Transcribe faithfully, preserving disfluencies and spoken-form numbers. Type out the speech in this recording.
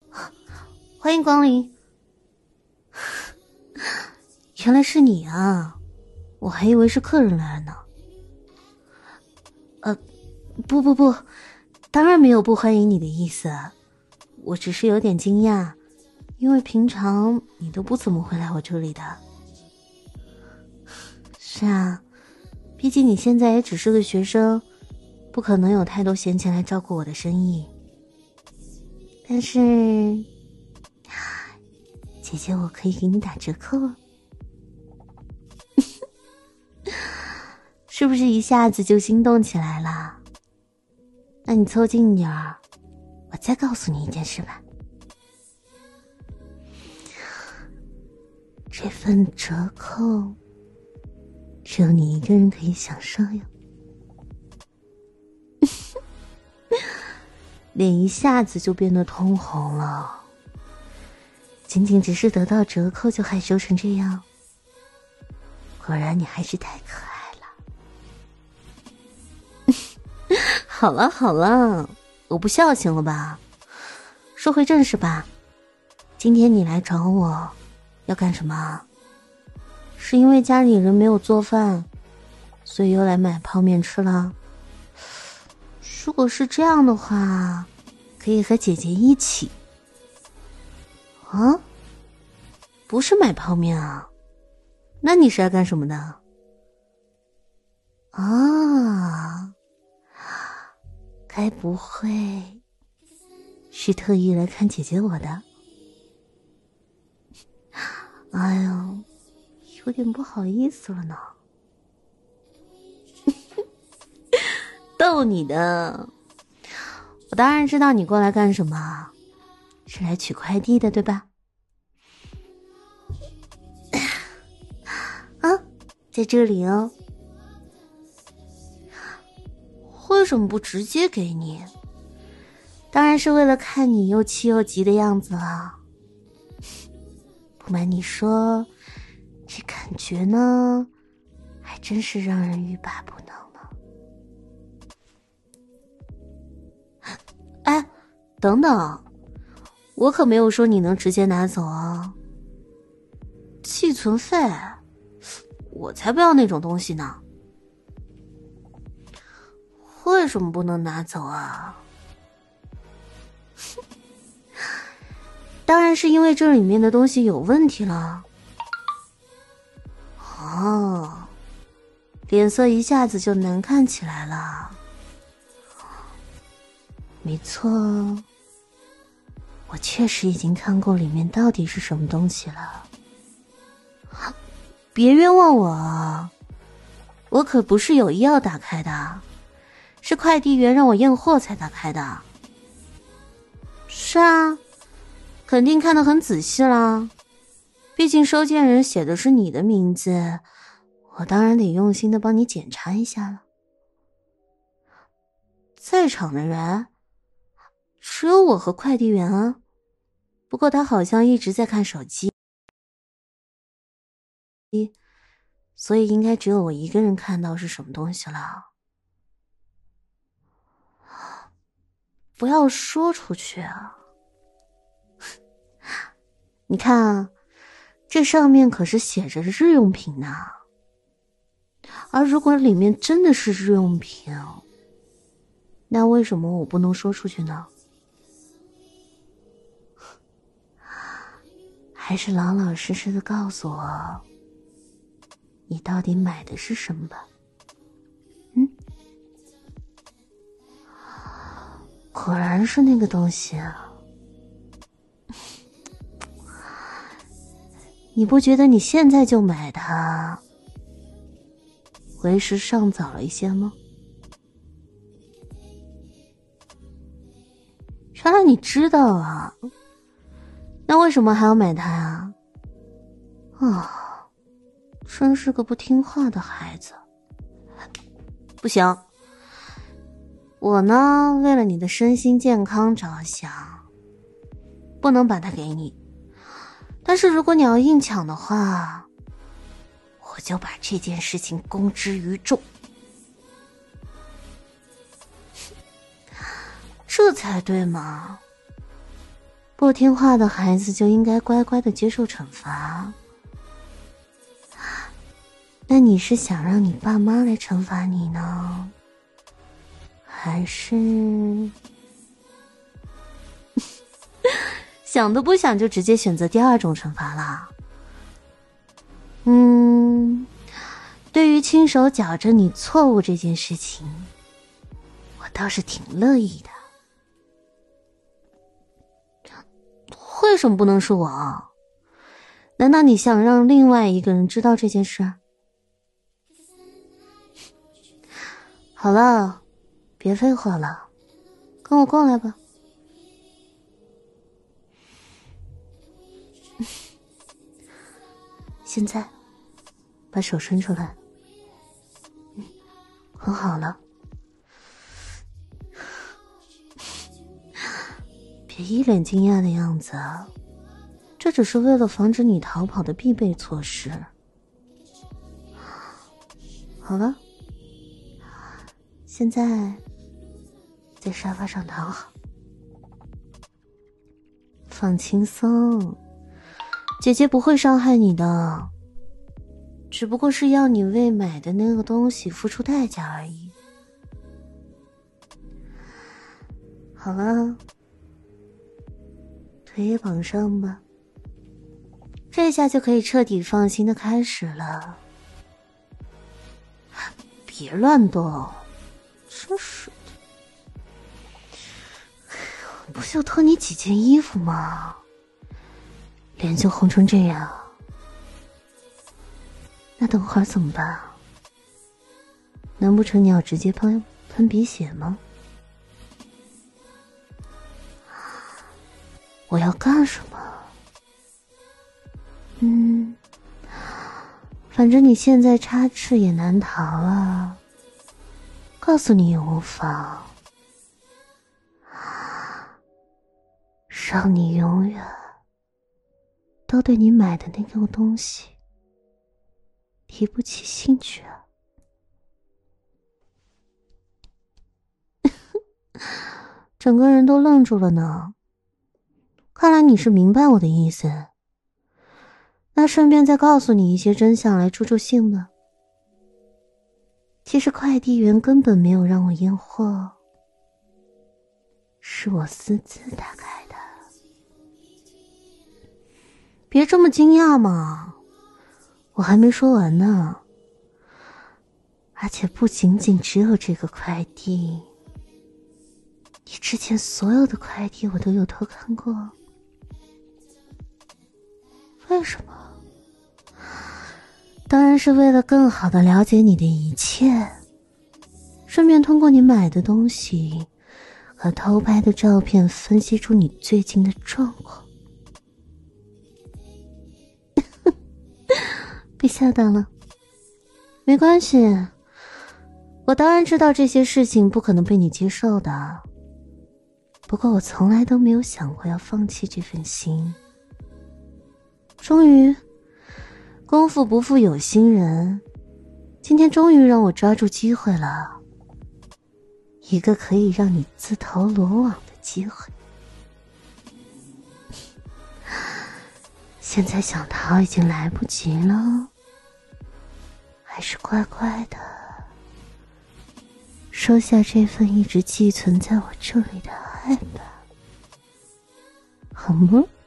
欢迎光临。原来是你啊，我还以为是客人来了呢。呃，不不不，当然没有不欢迎你的意思，我只是有点惊讶，因为平常你都不怎么会来我这里的。是啊，毕竟你现在也只是个学生，不可能有太多闲钱来照顾我的生意。但是姐姐我可以给你打折扣。是不是一下子就心动起来了？那你凑近点儿，我再告诉你一件事吧。这份折扣只有你一个人可以享受哟。脸一下子就变得通红了，仅仅只是得到折扣就害羞成这样，果然你还是太可爱了。好了好了，我不孝行了吧？说回正事吧，今天你来找我要干什么？是因为家里人没有做饭，所以又来买泡面吃了？如果是这样的话，可以和姐姐一起。啊？不是买泡面啊？那你是来干什么的？啊，该不会是特意来看姐姐我的？哎呦，有点不好意思了呢。逗你的，我当然知道你过来干什么，是来取快递的对吧？啊，在这里哦。为什么不直接给你？当然是为了看你又气又急的样子了。不瞒你说，这感觉呢，还真是让人欲罢不能呢。哎，等等，我可没有说你能直接拿走啊。寄存费，我才不要那种东西呢。为什么不能拿走啊？当然是因为这里面的东西有问题了。哦，脸色一下子就难看起来了。没错，我确实已经看过里面到底是什么东西了。别冤枉我啊，我可不是有意要打开的，是快递员让我验货才打开的。是啊，肯定看得很仔细啦，毕竟收件人写的是你的名字，我当然得用心的帮你检查一下了。在场的人只有我和快递员啊，不过他好像一直在看手机，所以应该只有我一个人看到是什么东西了。不要说出去啊！你看啊，这上面可是写着日用品呢。而如果里面真的是日用品，那为什么我不能说出去呢？还是老老实实的告诉我，你到底买的是什么吧。嗯，果然是那个东西啊。你不觉得你现在就买它为时尚早了一些吗？原来你知道啊，那为什么还要买它啊？啊，真是个不听话的孩子。不行，我呢为了你的身心健康着想，不能把它给你。但是如果你要硬抢的话，我就把这件事情公之于众。这才对嘛。 不听话的孩子就应该乖乖的接受惩罚。那你是想让你爸妈来惩罚你呢？还是想都不想就直接选择第二种惩罚啦？嗯，对于亲手矫正你错误这件事情，我倒是挺乐意的。为什么不能是我？难道你想让另外一个人知道这件事？好了，别废话了，跟我过来吧。现在把手伸出来。嗯，很好了。别一脸惊讶的样子啊，这只是为了防止你逃跑的必备措施。好了，现在在沙发上躺好，放轻松，姐姐不会伤害你的，只不过是要你为买的那个东西付出代价而已。好了，腿也绑上吧，这下就可以彻底放心的开始了。别乱动，真是的，不就脱你几件衣服吗？脸就红成这样，那等会儿怎么办？难不成你要直接喷喷鼻血吗？我要干什么？嗯，反正你现在插翅也难逃啊，告诉你也无妨，让你永远都对你买的那个东西提不起兴趣啊。整个人都愣住了呢，看来你是明白我的意思。那顺便再告诉你一些真相来助助兴吧。其实快递员根本没有让我验货，是我私自打开的。别这么惊讶嘛，我还没说完呢。而且不仅仅只有这个快递，你之前所有的快递我都有偷看过。为什么？当然是为了更好的了解你的一切，顺便通过你买的东西和偷拍的照片分析出你最近的状况。被吓到了，没关系，我当然知道这些事情不可能被你接受的，不过我从来都没有想过要放弃这份心。终于，功夫不负有心人，今天终于让我抓住机会了，一个可以让你自投罗网的机会。现在想逃已经来不及了，还是乖乖的收下这份一直寄存在我这里的爱吧，好吗？